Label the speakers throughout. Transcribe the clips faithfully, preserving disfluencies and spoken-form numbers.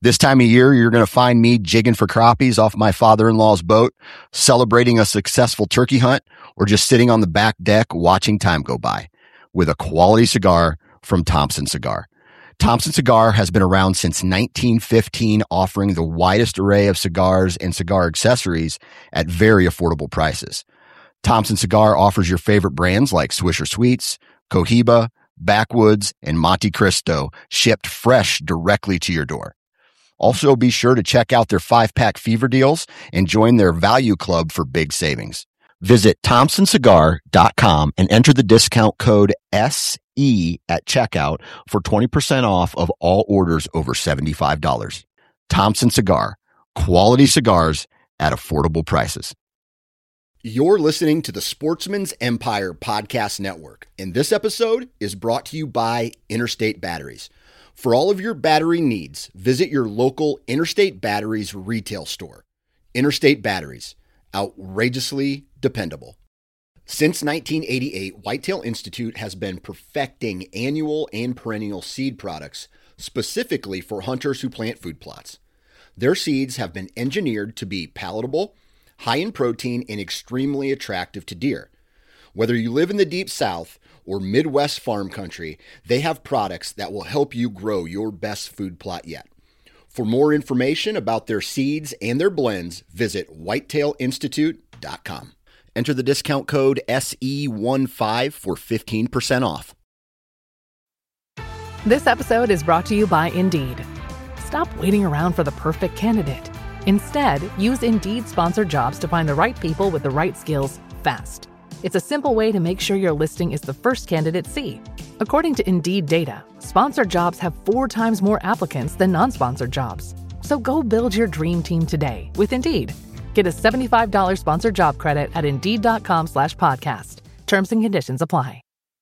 Speaker 1: This time of year, you're going to find me jigging for crappies off my father-in-law's boat, celebrating a successful turkey hunt, or just sitting on the back deck watching time go by with a quality cigar from Thompson Cigar. Thompson Cigar has been around since nineteen fifteen, offering the widest array of cigars and cigar accessories at very affordable prices. Thompson Cigar offers your favorite brands like Swisher Sweets, Cohiba, Backwoods, and Monte Cristo, shipped fresh directly to your door. Also, be sure to check out their five-pack fever deals and join their value club for big savings. Visit thompson cigar dot com and enter the discount code S E at checkout for twenty percent off of all orders over seventy-five dollars. Thompson Cigar, quality cigars at affordable prices. You're listening to the Sportsman's Empire Podcast Network, and this episode is brought to you by Interstate Batteries. For all of your battery needs, visit your local Interstate Batteries retail store. Interstate Batteries, outrageously dependable. Since nineteen eighty-eight, Whitetail Institute has been perfecting annual and perennial seed products specifically for hunters who plant food plots. Their seeds have been engineered to be palatable, high in protein, and extremely attractive to deer. Whether you live in the Deep South or Midwest farm country, they have products that will help you grow your best food plot yet. For more information about their seeds and their blends, visit whitetail institute dot com. Enter the discount code S E fifteen for fifteen percent off.
Speaker 2: This episode is brought to you by Indeed. Stop waiting around for the perfect candidate. Instead, use Indeed sponsored jobs to find the right people with the right skills fast. It's a simple way to make sure your listing is the first candidates see. According to Indeed data, sponsored jobs have four times more applicants than non-sponsored jobs. So go build your dream team today with Indeed. Get a seventy-five dollars sponsored job credit at Indeed.com slash podcast. Terms and conditions apply.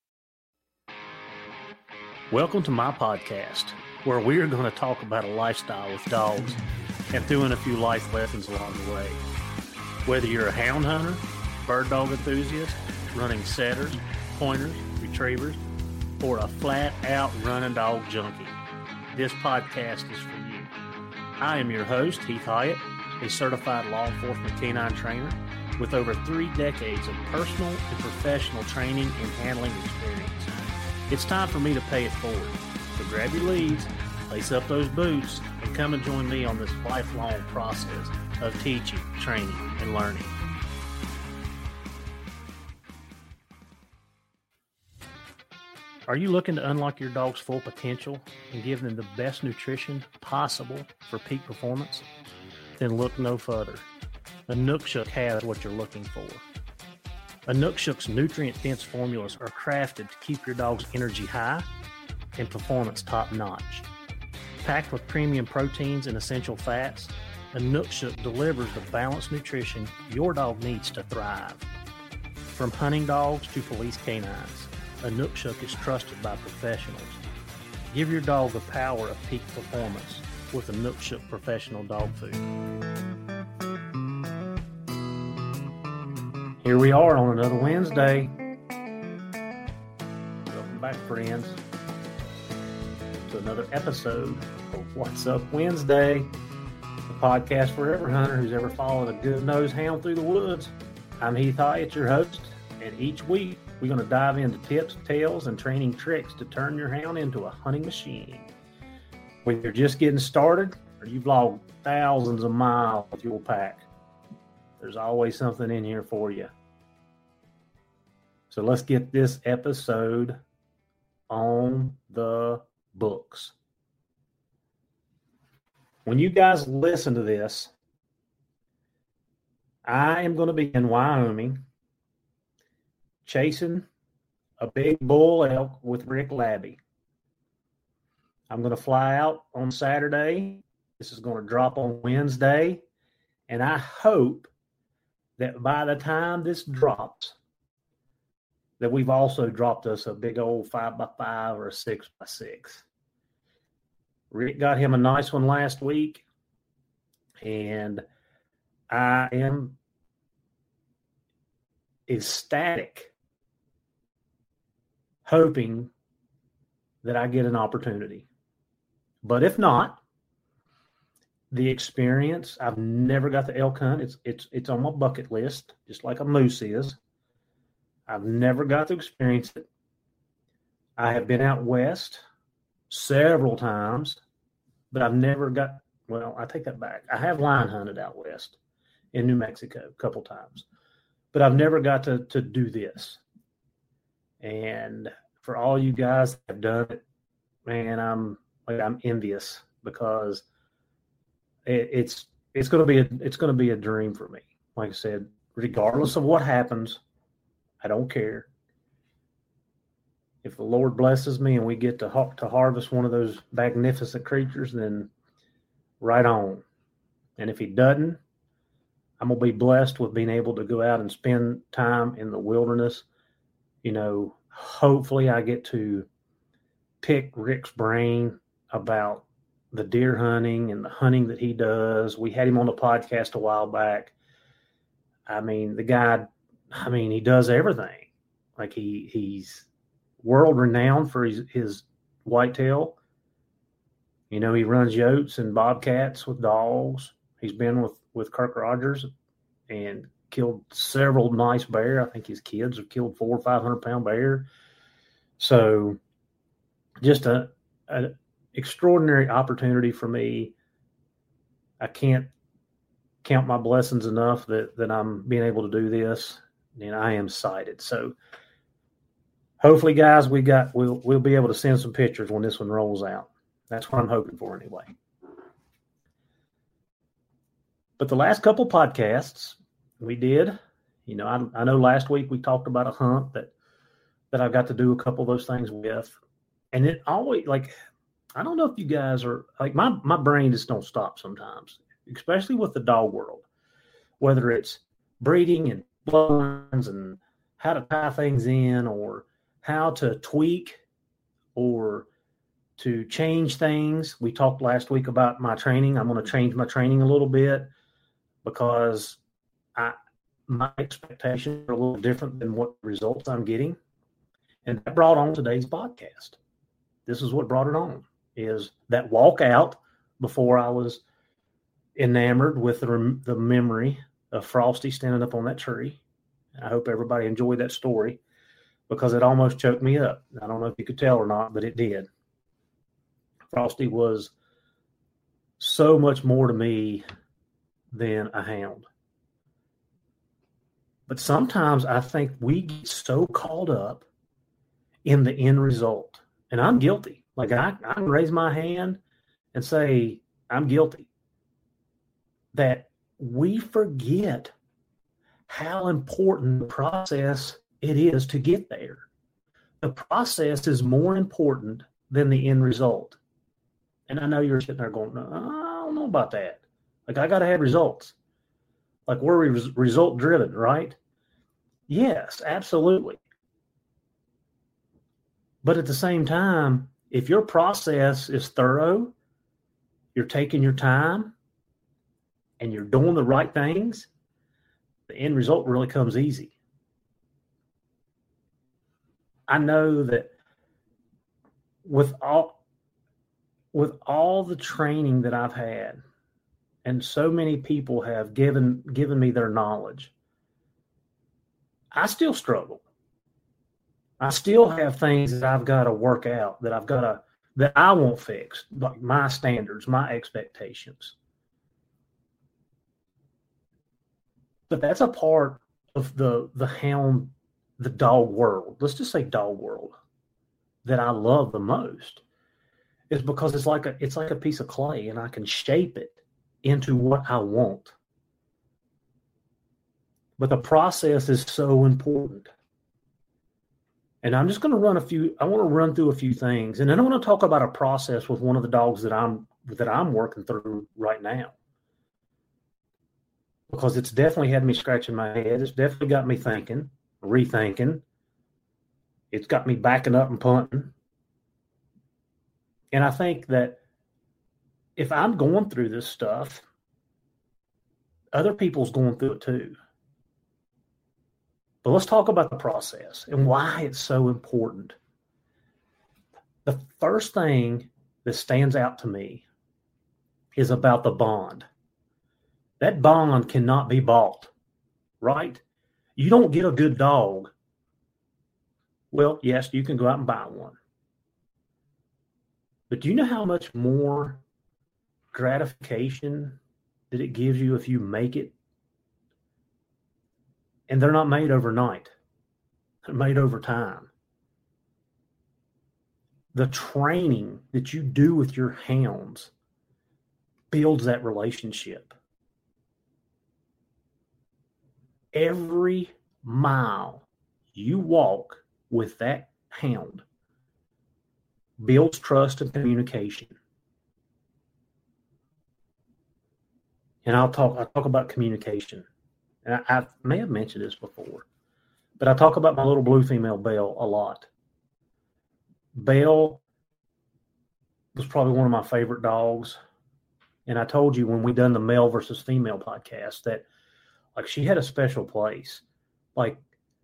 Speaker 3: Welcome to my podcast, where we're going to talk about a lifestyle with dogs and throw in a few life lessons along the way. Whether you're a hound hunter, bird dog enthusiast, running setters, pointers, retrievers, or a flat-out running dog junkie, this podcast is for you. I am your host, Heath Hyatt, a certified law enforcement canine trainer with over three decades of personal and professional training and handling experience. It's time for me to pay it forward. So grab your leads, lace up those boots, and come and join me on this lifelong process of teaching, training, and learning. Are you looking to unlock your dog's full potential and give them the best nutrition possible for peak performance? Then look no further. Inukshuk has what you're looking for. Inukshuk's nutrient-dense formulas are crafted to keep your dog's energy high and performance top-notch. Packed with premium proteins and essential fats, Inukshuk delivers the balanced nutrition your dog needs to thrive. From hunting dogs to police canines, Inukshuk is trusted by professionals. Give your dog the power of peak performance with Inukshuk Professional Dog Food. Here we are on another Wednesday. Welcome back, friends, to another episode of What's Up Wednesday, the podcast for every hunter who's ever followed a good-nosed hound through the woods. I'm Heath Hyatt, your host, and each week we're going to dive into tips, tales, and training tricks to turn your hound into a hunting machine. When you're just getting started or you've logged thousands of miles with your pack, there's always something in here for you. So let's get this episode on the books. When you guys listen to this, I am going to be in Wyoming chasing a big bull elk with Rick Labby. I'm going to fly out on Saturday. This is going to drop on Wednesday. And I hope that by the time this drops, that we've also dropped us a big old five by five or a six by six. Rick got him a nice one last week. And I am ecstatic, hoping that I get an opportunity. But if not, the experience. I've never got the elk hunt. It's it's it's on my bucket list, just like a moose is. I've never got to experience it. I have been out west several times, but I've never got, well, I take that back. I have line hunted out west in New Mexico a couple times, but I've never got to, to do this. And for all you guys that have done it, man, I'm like, I'm envious because it, it's, it's going to be, a, it's going to be a dream for me. Like I said, regardless of what happens, I don't care. If the Lord blesses me and we get to ha- to harvest one of those magnificent creatures, then right on. And if he doesn't, I'm going to be blessed with being able to go out and spend time in the wilderness. You know, hopefully I get to pick Rick's brain about the deer hunting and the hunting that he does. We had him on the podcast a while back. I mean, the guy, I mean, he does everything. Like he he's world renowned for his, his whitetail. You know, he runs yotes and bobcats with dogs. He's been with, with Kirk Rogers and killed several nice bear. I think his kids have killed four or five hundred pound bear. So just a, an extraordinary opportunity for me. I can't count my blessings enough that, that I'm being able to do this, and I am excited. So hopefully, guys, we got we'll we'll be able to send some pictures when this one rolls out. That's what I'm hoping for, anyway. But the last couple podcasts we did, you know, I I know last week we talked about a hunt that that I got to do a couple of those things with, and it always like I don't know if you guys are like my my brain just don't stop sometimes, especially with the dog world, whether it's breeding and bloodlines and how to tie things in or how to tweak or to change things. We talked last week about my training. I'm going to change my training a little bit because I, my expectations are a little different than what results I'm getting. And that brought on today's podcast. This is what brought it on, is that walk out before I was enamored with the, the memory of Frosty standing up on that tree. I hope everybody enjoyed that story, because it almost choked me up. I don't know if you could tell or not, but it did. Frosty was so much more to me than a hound. But sometimes I think we get so caught up in the end result. And I'm guilty. Like I, I can raise my hand and say, I'm guilty. That we forget how important the process it is to get there. The process is more important than the end result. And I know you're sitting there going, no, I don't know about that. Like, I got to have results. Like, we're res- result driven, right? Yes, absolutely. But at the same time, if your process is thorough, you're taking your time, and you're doing the right things, the end result really comes easy. I know that with all with all the training that I've had, and so many people have given given me their knowledge, I still struggle. I still have things that I've got to work out, that I've got to that I won't fix, like my standards, my expectations. But that's a part of the the hound, the dog world. Let's just say dog world that I love the most, is because it's like a it's like a piece of clay, and I can shape it into what I want. But the process is so important. And I'm just going to run a few, I want to run through a few things. And then I want to talk about a process with one of the dogs that I'm that I'm working through right now. Because it's definitely had me scratching my head. It's definitely got me thinking, rethinking. It's got me backing up and punting. And I think that if I'm going through this stuff, other people's going through it too. But let's talk about the process and why it's so important. The first thing that stands out to me is about the bond. That bond cannot be bought, right? You don't get a good dog. Well, yes, you can go out and buy one. But do you know how much more gratification that it gives you if you make it? And they're not made overnight. They're made over time. The training that you do with your hounds builds that relationship. Every mile you walk with that hound builds trust and communication. And I'll talk, I'll talk about communication. And I, I may have mentioned this before, but I talk about my little blue female, Belle, a lot. Belle was probably one of my favorite dogs. And I told you when we done the male versus female podcast that, like, she had a special place. Like,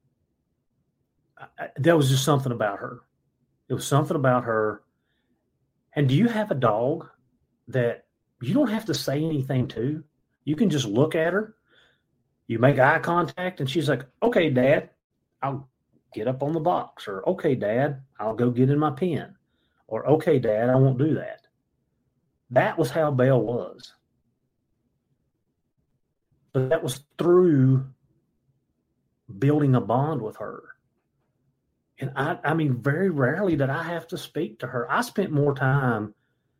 Speaker 3: I, there was just something about her. It was something about her. And do you have a dog that you don't have to say anything to? You can just look at her. You make eye contact, and she's like, okay, Dad, I'll get up on the box. Or, okay, Dad, I'll go get in my pen. Or, okay, Dad, I won't do that. That was how Belle was. But that was through building a bond with her. And I, I mean, very rarely did I have to speak to her. I spent more time,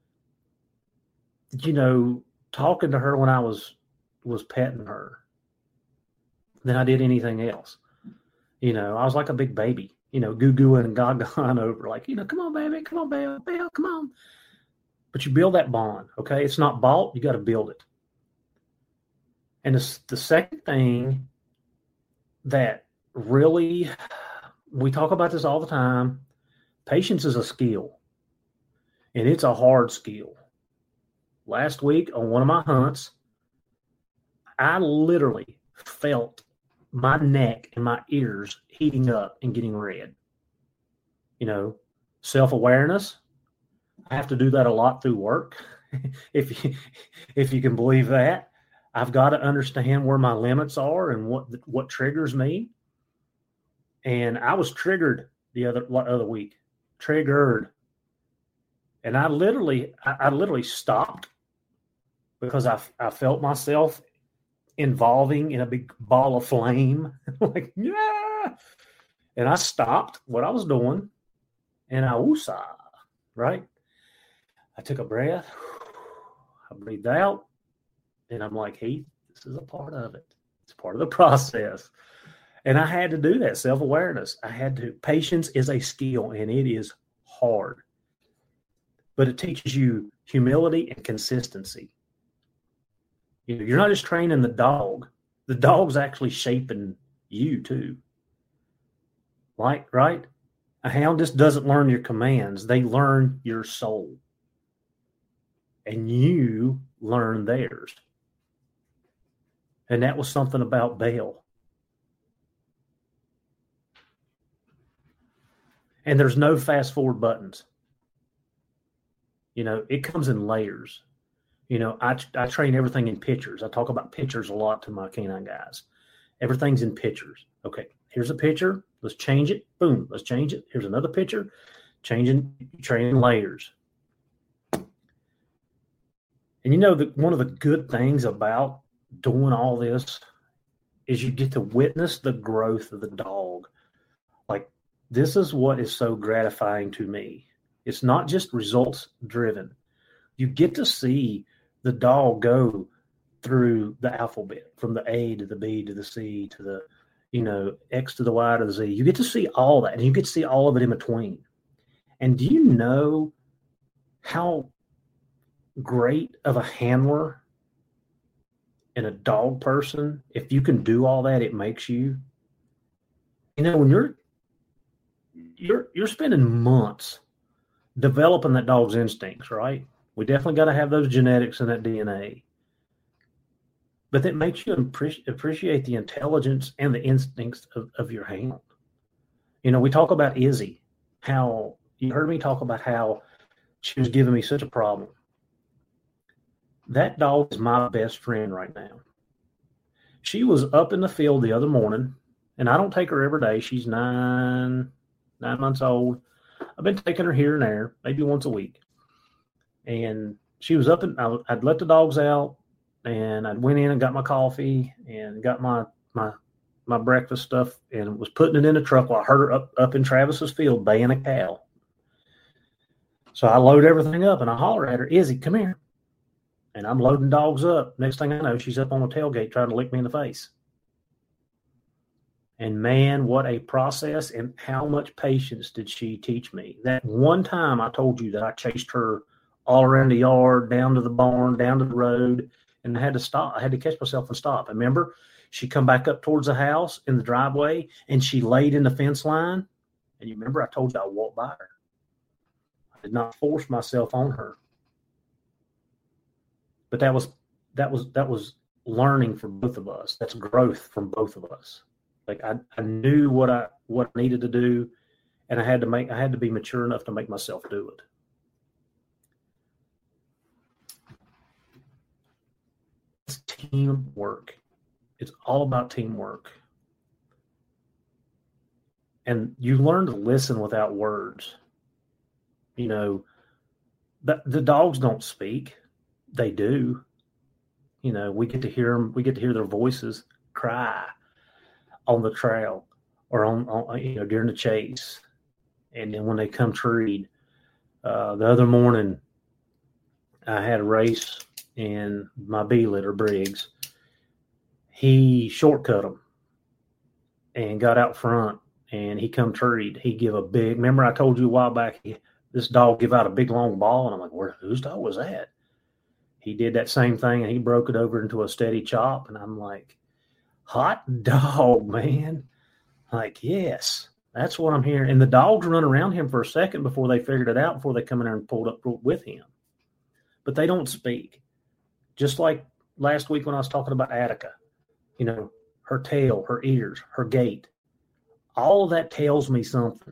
Speaker 3: you know, talking to her when I was was petting her than I did anything else. You know, I was like a big baby, you know, goo-gooing and gaga-gaing over, like, you know, come on, baby, come on, Belle, Belle, come on. But you build that bond, okay? It's not bought. You got to build it. And the, the second thing that really, we talk about this all the time, patience is a skill. And it's a hard skill. Last week on one of my hunts, I literally felt my neck and my ears heating up and getting red. You know, self-awareness. I have to do that a lot through work, if you, if you can believe that. I've got to understand where my limits are and what what triggers me. And I was triggered the other other week, triggered, and I literally I, I literally stopped because I I felt myself involving in a big ball of flame, like yeah, and I stopped what I was doing, and I woosah, right. I took a breath, I breathed out, and I'm like, Heath, this is a part of it. It's part of the process. And I had to do that, self-awareness. I had to. Patience is a skill, and it is hard. But it teaches you humility and consistency. You know, you're not just training the dog. The dog's actually shaping you, too. Like, right? A hound just doesn't learn your commands. They learn your soul. And you learn theirs. And that was something about Belle. And there's no fast forward buttons. You know, it comes in layers. You know, I, I train everything in pictures. I talk about pictures a lot to my canine guys. Everything's in pictures. Okay, here's a picture. Let's change it. Boom, let's change it. Here's another picture. Changing, training layers. And you know, the, one of the good things about doing all this is you get to witness the growth of the dog. Like, this is what is so gratifying to me. It's not just results driven. You get to see the dog go through the alphabet from the A to the B to the C to the, you know, X to the Y to the Z. You get to see all that, and you get to see all of it in between. And do you know how great of a handler and a dog person, if you can do all that, it makes you? You know, when you're you're you're spending months developing that dog's instincts, right? We definitely got to have those genetics and that D N A. But that makes you appreci- appreciate the intelligence and the instincts of, of your hound. You know, we talk about Izzy, how you heard me talk about how she was giving me such a problem. That dog is my best friend right now. She was up in the field the other morning, and I don't take her every day. She's nine, nine months old. I've been taking her here and there, maybe once a week. And she was up, and I'd let the dogs out, and I went in and got my coffee and got my my my breakfast stuff, and was putting it in the truck while I heard her up, up in Travis's field baying a cow. So I load everything up, and I holler at her, Izzy, come here. And I'm loading dogs up. Next thing I know, she's up on the tailgate trying to lick me in the face. And man, what a process, and how much patience did she teach me. That one time I told you that I chased her all around the yard, down to the barn, down to the road, and I had to stop. I had to catch myself and stop. And remember, she come back up towards the house in the driveway, and she laid in the fence line. And you remember I told you I walked by her. I did not force myself on her. But that was that was that was learning for both of us. That's growth from both of us. Like I, I knew what I what I needed to do, and I had to make I had to be mature enough to make myself do it. It's teamwork. It's all about teamwork. And you learn to listen without words. You know, the, the dogs don't speak. They do. You know, we get to hear them. We get to hear their voices cry on the trail or on, on you know, during the chase. And then when they come treed, uh, the other morning, I had a race in my B-litter, Briggs. He shortcut them and got out front, and he come treed. He give a big, remember I told you a while back, he, this dog give out a big long ball, and I'm like, where, whose dog was that? He did that same thing, and he broke it over into a steady chop. And I'm like, hot dog, man. Like, yes, that's what I'm hearing. And the dogs run around him for a second before they figured it out, before they come in there and pulled up with him. But they don't speak. Just like last week when I was talking about Attica, you know, her tail, her ears, her gait, all of that tells me something.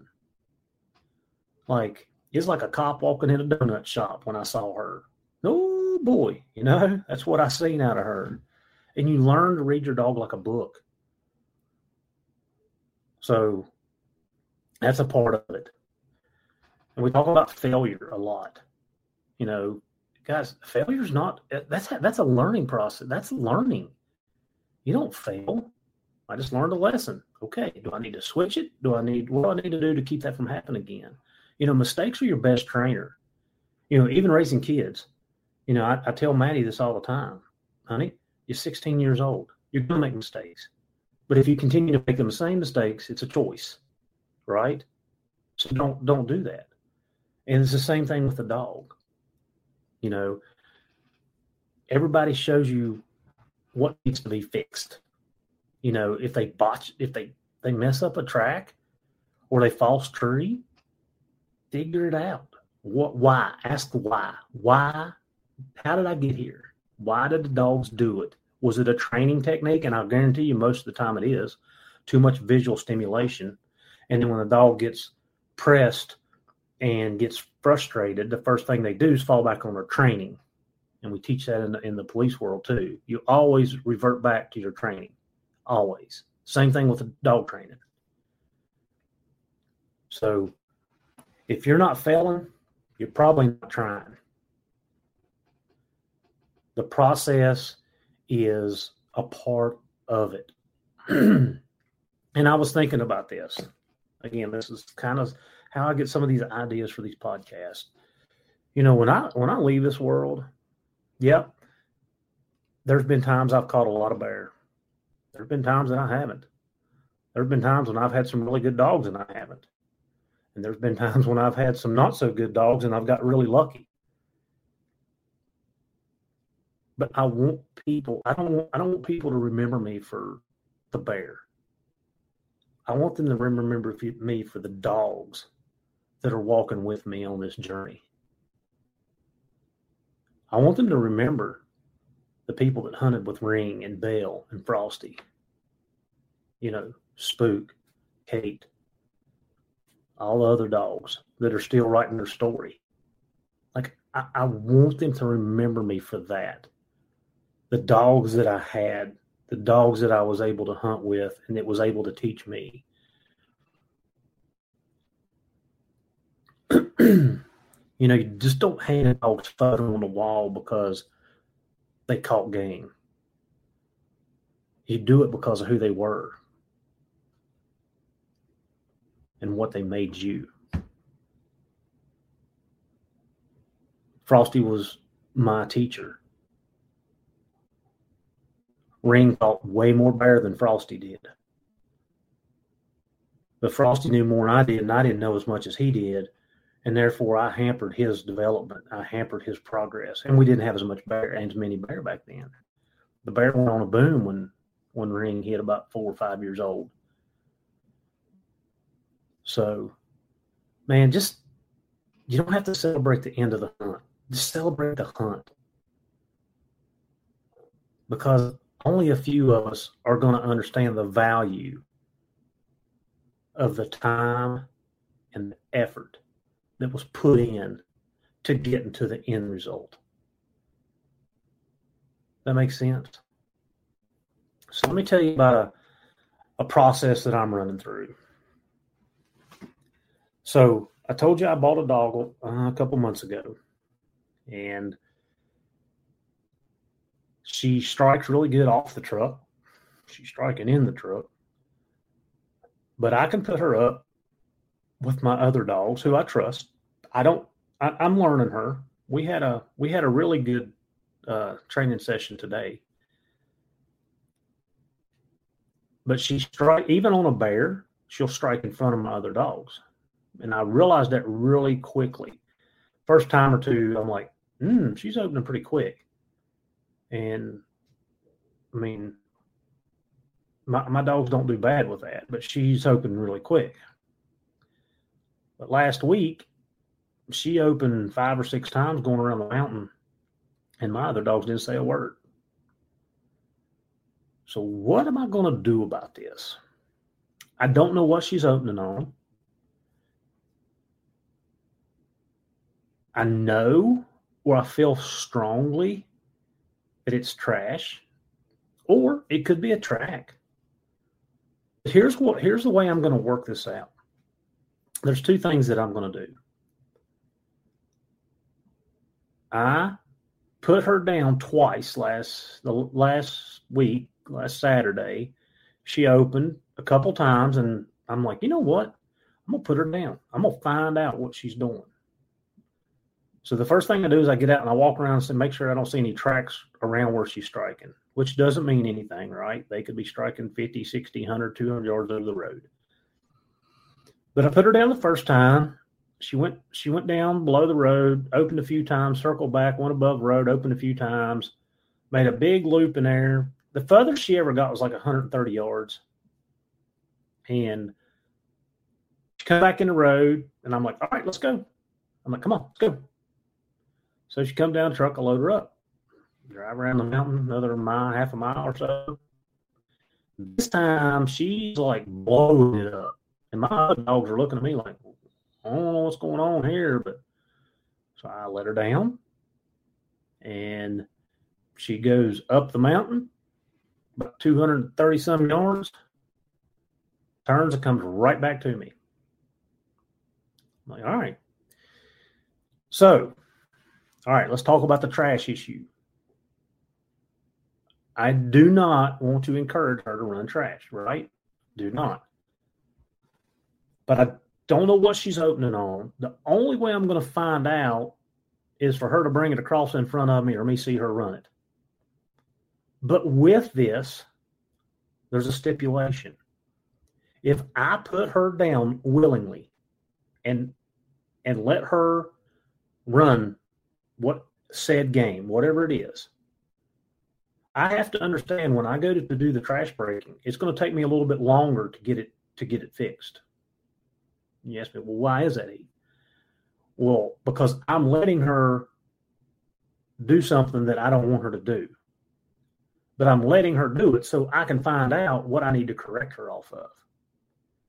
Speaker 3: Like, it's like a cop walking in a donut shop when I saw her. Oh, boy, you know, that's what I seen out of her. And you learn to read your dog like a book. So that's a part of it. And we talk about failure a lot. You know, guys, failure's not, that's, that's a learning process. That's learning. You don't fail. I just learned a lesson. Okay, do I need to switch it? Do I need, what do I need to do to keep that from happening again? You know, mistakes are your best trainer. You know, even raising kids. You know, I, I tell Maddie this all the time. Honey, you're sixteen years old. You're going to make mistakes. But if you continue to make the same mistakes, it's a choice, right? So don't don't do that. And it's the same thing with the dog. You know, everybody shows you what needs to be fixed. You know, if they botch, if they, they mess up a track or they false tree, figure it out. What? Why? Ask why. Why? How did I get here? Why did the dogs do it? Was it a training technique? And I'll guarantee you most of the time it is. Too much visual stimulation. And then when the dog gets pressed and gets frustrated, the first thing they do is fall back on their training. And we teach that in the, in the police world too. You always revert back to your training. Always. Same thing with the dog training. So if you're not failing, you're probably not trying. The process is a part of it. And I was thinking about this. Again, this is kind of how I get some of these ideas for these podcasts. You know, when I when I leave this world, yep, there's been times I've caught a lot of bear. There's been times that I haven't. There's been times when I've had some really good dogs and I haven't. And there's been times when I've had some not so good dogs and I've got really lucky. But I want people, I don't want, I don't want people to remember me for the bear. I want them to remember me for the dogs that are walking with me on this journey. I want them to remember the people that hunted with Ring and Belle and Frosty. You know, Spook, Kate, all the other dogs that are still writing their story. Like, I, I want them to remember me for that. The dogs that I had, the dogs that I was able to hunt with and that was able to teach me. You know, you just don't hang a dog's photo on the wall because they caught game. You do it because of who they were and what they made you. Frosty was my teacher. Ring caught way more bear than Frosty did. But Frosty knew more than I did, and I didn't know as much as he did. And therefore, I hampered his development. I hampered his progress. And we didn't have as much bear and as many bear back then. The bear went on a boom when, when Ring hit about four or five years old. So, man, just, you don't have to celebrate the end of the hunt. Just celebrate the hunt. Because only a few of us are going to understand the value of the time and the effort that was put in to get into the end result. That makes sense? So let me tell you about a, a process that I'm running through. So I told you I bought a dog uh, a couple months ago, and she strikes really good off the truck. She's striking in the truck. But I can put her up with my other dogs who I trust. I don't, I, I'm learning her. We had a, we had a really good uh, training session today. But she strike, even on a bear, she'll strike in front of my other dogs. And I realized that really quickly. First time or two, I'm like, hmm, she's opening pretty quick. And I mean, my, my dogs don't do bad with that, but she's opening really quick. But last week, she opened five or six times going around the mountain, and my other dogs didn't say a word. So what am I going to do about this? I don't know what she's opening on. I know, or I feel strongly that it's trash, or it could be a track. Here's what, here's the way I'm going to work this out. There's two things that I'm going to do. I put her down twice last, the last week, last Saturday. She opened a couple times, and I'm like, you know what? I'm going to put her down. I'm going to find out what she's doing. So the first thing I do is I get out and I walk around and make sure I don't see any tracks around where she's striking, which doesn't mean anything, right? They could be striking fifty, sixty, one hundred, two hundred yards over the road. But I put her down the first time. She went she went down below the road, opened a few times, circled back, went above the road, opened a few times, made a big loop in there. The furthest she ever got was like one hundred thirty yards. And she come back in the road, and I'm like, all right, let's go. I'm like, come on, let's go. So she come down the truck, I load her up. Drive around the mountain, another mile, half a mile or so. This time, she's like blowing it up. And my other dogs are looking at me like, I don't know what's going on here. But so I let her down. And she goes up the mountain, about two hundred thirty some yards, turns and comes right back to me. I'm like, all right. So, all right, let's talk about the trash issue. I do not want to encourage her to run trash, right? Do not. But I don't know what she's opening on. The only way I'm going to find out is for her to bring it across in front of me or me see her run it. But with this, there's a stipulation. If I put her down willingly and and let her run what said game, whatever it is, I have to understand when I go to, to do the trash breaking, it's going to take me a little bit longer to get it to get it fixed. You ask me, well, why is that? Well, because I'm letting her do something that I don't want her to do. But I'm letting her do it so I can find out what I need to correct her off of.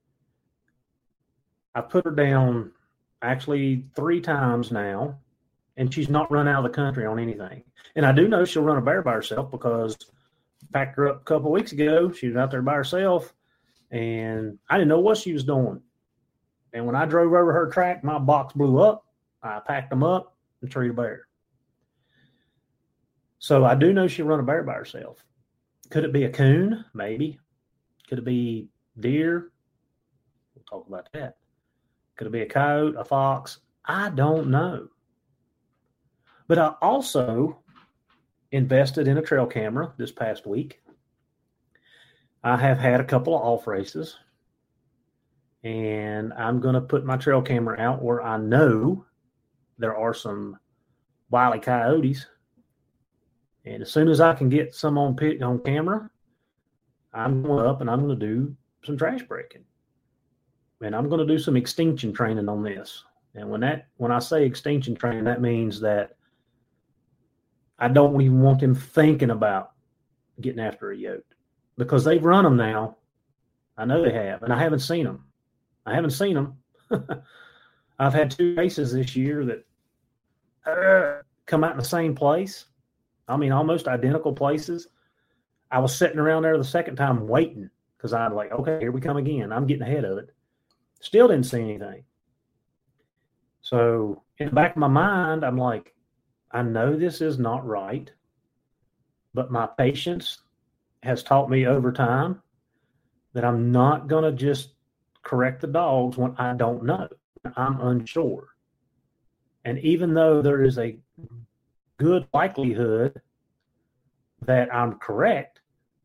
Speaker 3: I put her down actually three times now, and she's not run out of the country on anything. And I do know she'll run a bear by herself because I packed her up a couple of weeks ago. She was out there by herself, and I didn't know what she was doing. And when I drove over her track, my box blew up. I packed them up and treated a bear. So I do know she'll run a bear by herself. Could it be a coon? Maybe. Could it be deer? We'll talk about that. Could it be a coyote, a fox? I don't know. But I also invested in a trail camera this past week. I have had a couple of off races, and I'm going to put my trail camera out where I know there are some wily coyotes. And as soon as I can get some on pit, on camera, I'm going up and I'm going to do some trash breaking. And I'm going to do some extinction training on this. And when that when I say extinction training, that means that I don't even want them thinking about getting after a yote, because they've run them now. I know they have, and I haven't seen them. I haven't seen them. I've had two races this year that uh, come out in the same place. I mean, almost identical places. I was sitting around there the second time waiting because I'm like, okay, here we come again. I'm getting ahead of it. Still didn't see anything. So in the back of my mind, I'm like, I know this is not right, but my patience has taught me over time that I'm not going to just correct the dogs when I don't know. I'm unsure. And even though there is a good likelihood that I'm correct,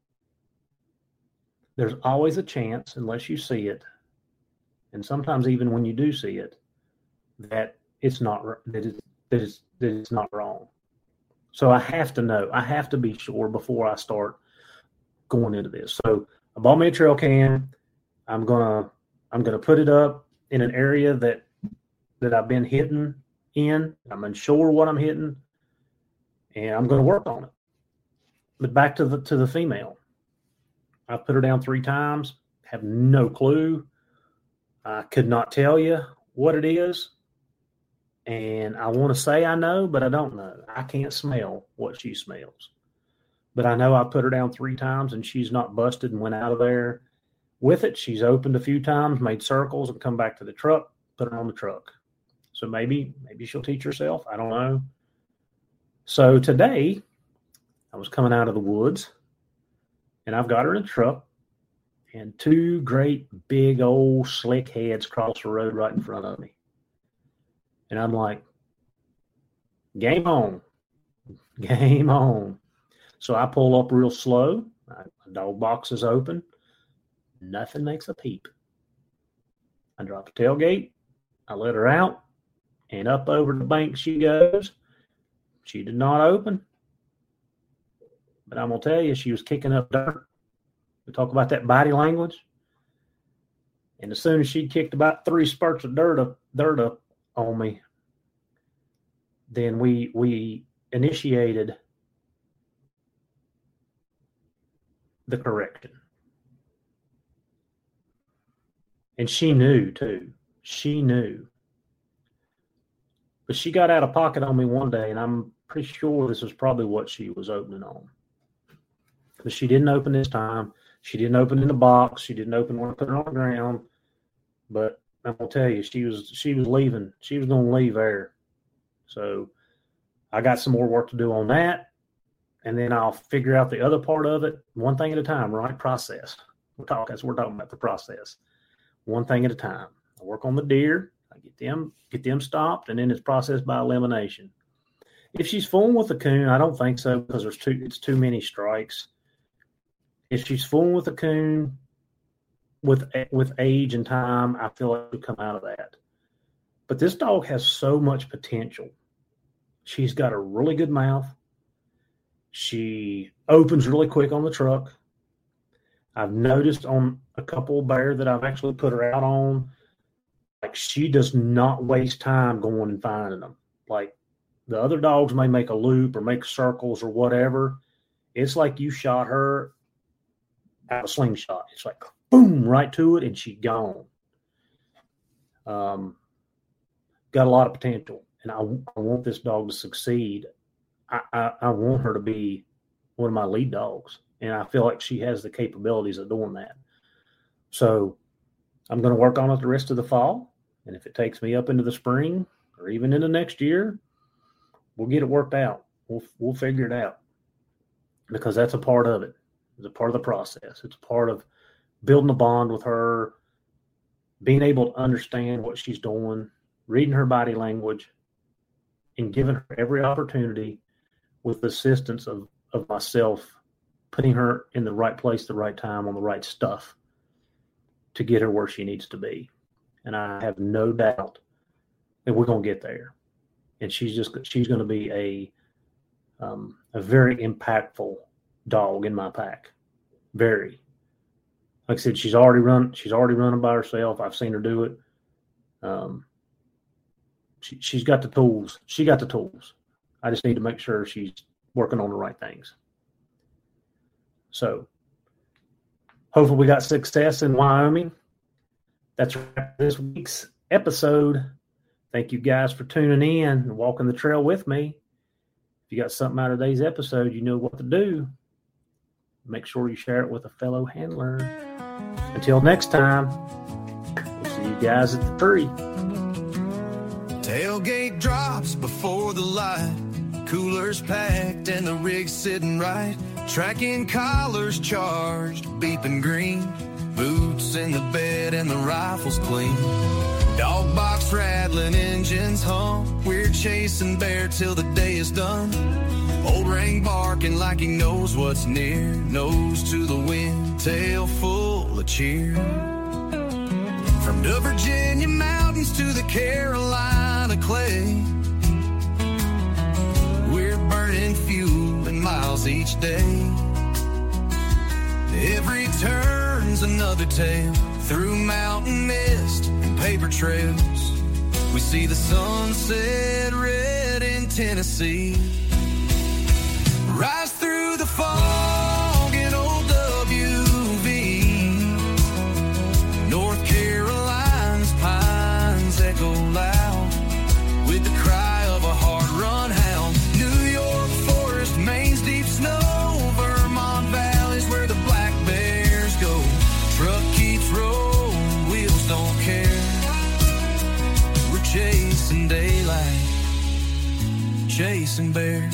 Speaker 3: there's always a chance, unless you see it, and sometimes even when you do see it, that it's not that it's, that it's, that it's not wrong. So I have to know. I have to be sure before I start going into this. So I bought me a trail cam. I'm gonna I'm gonna put it up in an area that that I've been hitting in. I'm unsure what I'm hitting, and I'm going to work on it. But back to the to the female. I put her down three times. Have no clue. I could not tell you what it is. And I want to say I know, but I don't know. I can't smell what she smells. But I know I put her down three times, and she's not busted and went out of there with it. She's opened a few times, made circles, and come back to the truck, put her on the truck. So maybe, maybe she'll teach herself. I don't know. So today, I was coming out of the woods, and I've got her in the truck, and two great big old slick heads cross the road right in front of me. And I'm like, game on, game on. So I pull up real slow. My dog box is open. Nothing makes a peep. I drop the tailgate. I let her out, and up over the bank she goes. She did not open. But I'm going to tell you, she was kicking up dirt. We talk about that body language. And as soon as she kicked about three spurts of dirt up, dirt up on me, then we we initiated the correction. And she knew, too. She knew. But she got out of pocket on me one day, and I'm pretty sure this is probably what she was opening on. But she didn't open this time. She didn't open in the box. She didn't open when I put her on the ground. But I'm gonna tell you, she was she was leaving. She was gonna leave there. So I got some more work to do on that, and then I'll figure out the other part of it, one thing at a time. Right? Process. We're talking. So we're talking about the process, one thing at a time. I work on the deer. I get them get them stopped, and then it's processed by elimination. If she's fooling with the coon, I don't think so, because there's too it's too many strikes. If she's fooling with the coon, with with age and time, I feel like we come out of that. But this dog has so much potential. She's got a really good mouth. She opens really quick on the truck. I've noticed on a couple of bear that I've actually put her out on, like she does not waste time going and finding them. Like the other dogs may make a loop or make circles or whatever. It's like you shot her out of a slingshot. It's like boom, right to it, and she's gone. Um, got a lot of potential. and I, I want this dog to succeed. I, I, I want her to be one of my lead dogs, and I feel like she has the capabilities of doing that. So I'm going to work on it the rest of the fall, and if it takes me up into the spring or even into next year, we'll get it worked out. We'll we'll figure it out, because that's a part of it. It's a part of the process. It's a part of building a bond with her, being able to understand what she's doing, reading her body language, and giving her every opportunity with the assistance of, of myself, putting her in the right place, the right time, on the right stuff to get her where she needs to be. And I have no doubt that we're going to get there. And she's just, she's going to be a, um, a very impactful dog in my pack. Very. Like I said, she's already run, she's already running by herself. I've seen her do it. Um, she, she's got the tools. She got the tools. I just need to make sure she's working on the right things. So hopefully we got success in Wyoming. That's this week's episode. Thank you guys for tuning in and walking the trail with me. If you got something out of today's episode, you know what to do. Make sure you share it with a fellow handler. Until next time, we'll see you guys at the tree.
Speaker 4: Tailgate drops before the light. Coolers packed and the rig sitting right. Tracking collars charged, beeping green. Boots in the bed and the rifle's clean. Dog box rattling, engines hum. We're chasing bear till the day is done. Old Ring barking like he knows what's near. Nose to the wind, tail full of cheer. From the Virginia mountains to the Carolina clay, we're burning fuel and miles each day. Every turn's another tale. Through mountain mist and paper trails, we see the sunset red in Tennessee. Rise through the fog in old W V. North Carolina's pines echo loud with the cry of a hard-run hound. New York forest, Maine's deep snow, Vermont valleys where the black bears go. Truck keeps rolling, wheels don't care. We're chasing daylight, chasing bear.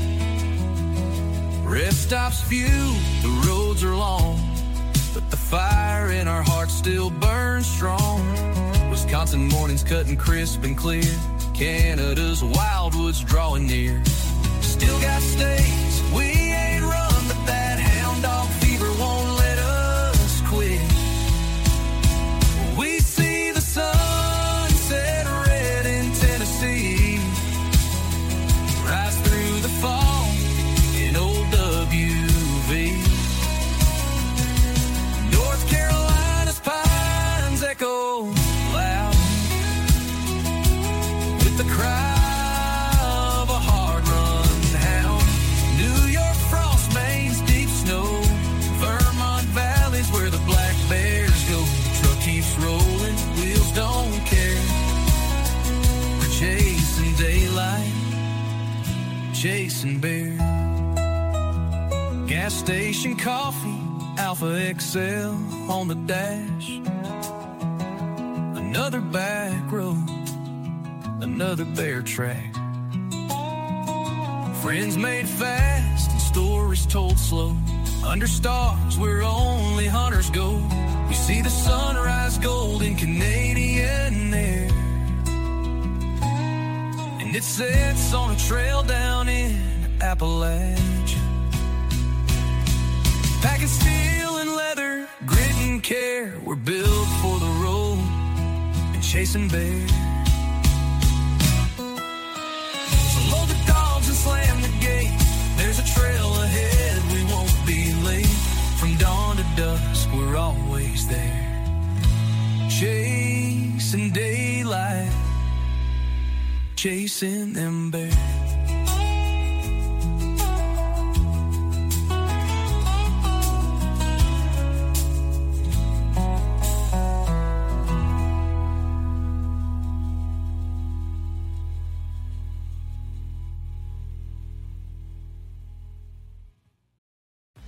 Speaker 4: Rest stops few, the roads are long, but the fire in our hearts still burns strong. Wisconsin mornings cutting crisp and clear. Canada's wildwoods drawing near. Still got states we ain't run, but that hound dog fever won't let us quit. We see the sunset red in Tennessee. Rise through the fall in old W V. North Carolina's pines echo loud with the cry of a hard-run hound. New York frost, Maine's deep snow, Vermont valleys where the black bears go. Truck keeps rolling, wheels don't care. We're chasing daylight, chasing bear. Gas station coffee, Alpha X L on the dash. Another back road, another bear track. Friends made fast and stories told slow. Under stars where only hunters go. We see the sunrise gold in Canadian air, and it sets on a trail down in Appalachia. Packing steel and leather, grit and care. We're built for the road and chasing bear. So load the dogs and slam the gate. There's a trail ahead, we won't be late. From dawn to dusk, we're always there. Chasing daylight, chasing them bears.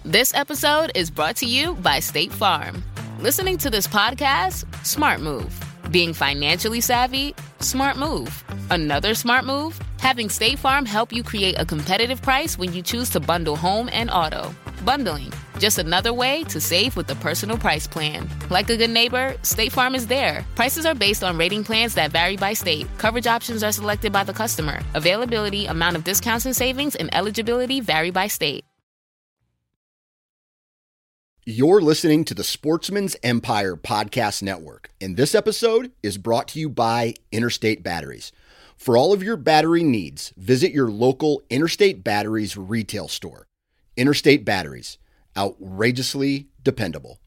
Speaker 5: This episode is brought to you by State Farm. Listening to this podcast? Smart move. Being financially savvy? Smart move. Another smart move? Having State Farm help you create a competitive price when you choose to bundle home and auto. Bundling, just another way to save with the Personal Price Plan. Like a good neighbor, State Farm is there. Prices are based on rating plans that vary by state. Coverage options are selected by the customer. Availability, amount of discounts and savings, and eligibility vary by state.
Speaker 1: You're listening to the Sportsman's Empire Podcast Network, and this episode is brought to you by Interstate Batteries. For all of your battery needs, visit your local Interstate Batteries retail store. Interstate Batteries, outrageously dependable.